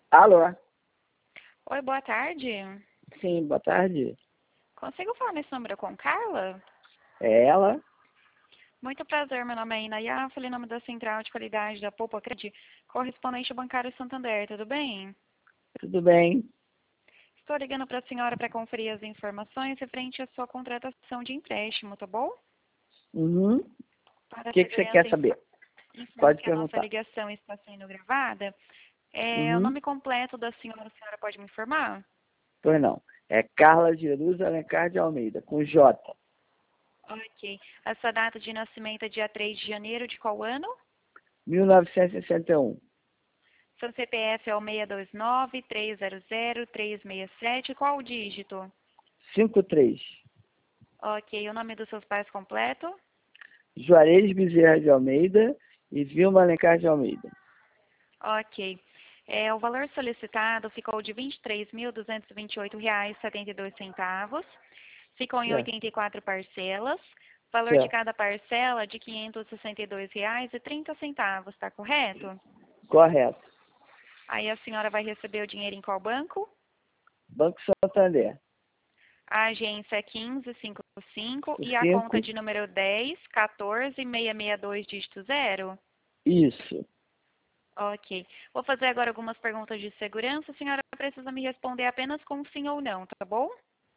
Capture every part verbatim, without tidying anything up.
Alô? Oi, boa tarde. Sim, boa tarde. Consigo falar nesse número com Carla? É ela? Muito prazer, meu nome é Inaya, falei em nome da Central de Qualidade da Poupa Cred, correspondente bancário Santander, tudo bem? Tudo bem? Estou ligando para a senhora para conferir as informações referente à sua contratação de empréstimo, tá bom? Uhum. Para O a que, que você segurança, quer inf- saber? informo Pode que a nossa perguntar. ligação está sendo gravada. É, o Uhum. nome completo da senhora, a senhora pode me informar? Pois não. É Carla Jerusa Alencar de Almeida, com J. Ok. A sua data de nascimento é dia três de janeiro de qual ano? mil novecentos e sessenta e um. Seu C P F é o seis dois nove, três zero zero, três seis sete. Qual o dígito? cinquenta e três. Ok. O nome dos seus pais completo? Juarez Bezerra de Almeida e Vilma Alencar de Almeida. Ok. É, o valor solicitado ficou de vinte e três mil, duzentos e vinte e oito reais e setenta e dois centavos. Ficou em Certo. oitenta e quatro parcelas. Valor de Certo. cada parcela de quinhentos e sessenta e dois reais e trinta centavos, está correto? Correto. Aí a senhora vai receber o dinheiro em qual banco? Banco Santander. A agência é quinze cinquenta e cinco e a conta cinco. de número dez, quatorze, seiscentos e sessenta e dois, dígito zero. Isso. Ok. Vou fazer agora algumas perguntas de segurança. A senhora precisa me responder apenas com sim ou não, tá bom?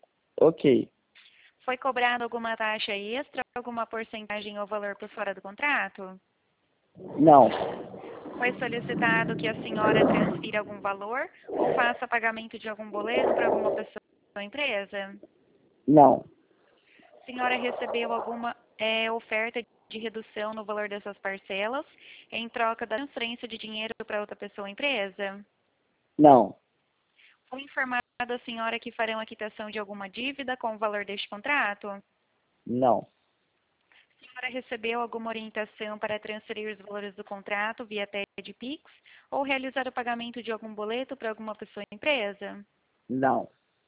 Ok. Foi cobrada alguma taxa extra, alguma porcentagem ou valor por fora do contrato? Não. Foi solicitado que a senhora transfira algum valor ou faça pagamento de algum boleto para alguma pessoa ou empresa? Não. A senhora recebeu alguma é, oferta de redução no valor dessas parcelas em troca da transferência de dinheiro para outra pessoa ou empresa? Não. Foi informada a senhora que farão a quitação de alguma dívida com o valor deste contrato? A Não. senhora recebeu alguma orientação para transferir os valores do contrato via T E D Pix ou realizar o pagamento de algum boleto para alguma pessoa ou empresa? Não.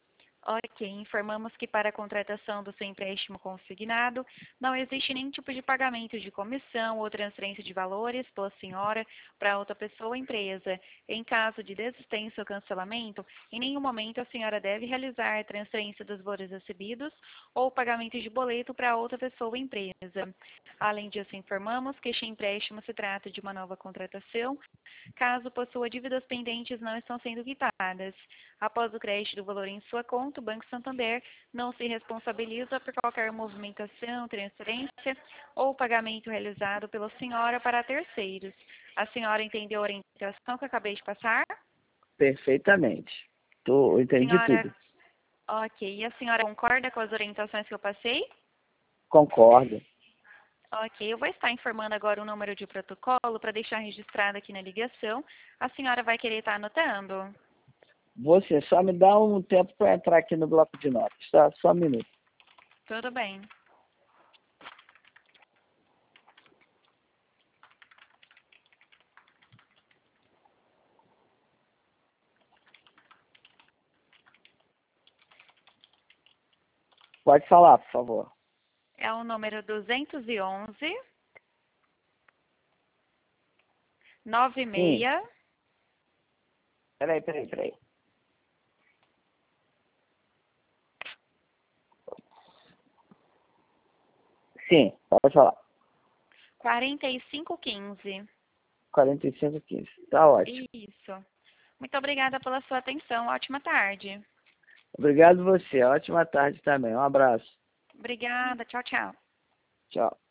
Ok, informamos que para a contratação do seu empréstimo consignado, não existe nenhum tipo de pagamento de comissão ou transferência de valores pela senhora para outra pessoa ou empresa. Em caso de desistência ou cancelamento, em nenhum momento a senhora deve realizar a transferência dos valores recebidos ou pagamento de boleto para outra pessoa ou empresa. Além disso, informamos que este empréstimo se trata de uma nova contratação, caso possua dívidas pendentes não estão sendo quitadas. Após o crédito do valor em sua conta, o Banco Santander não se responsabiliza por qualquer movimentação, transferência ou pagamento realizado pela senhora para terceiros. A senhora entendeu a orientação que eu acabei de passar? Perfeitamente. Tô, eu entendi Senhora, tudo. ok. E a senhora concorda com as orientações que eu passei? Concordo. Ok, eu vou estar informando agora o número de protocolo para deixar registrado aqui na ligação. A senhora vai querer estar anotando? Você só me dá um tempo para entrar aqui no bloco de notas, tá? Só um minuto. Tudo bem. Pode falar, por favor. É o número duzentos e onze, nove Sim. seis. Peraí, peraí, peraí. Sim, pode falar. quarenta e cinco quinze. quarenta e cinco quinze. Tá ótimo. Isso. Muito obrigada pela sua atenção. Ótima tarde. Obrigado você. Ótima tarde também. Um abraço. Obrigada. Tchau, tchau. Tchau.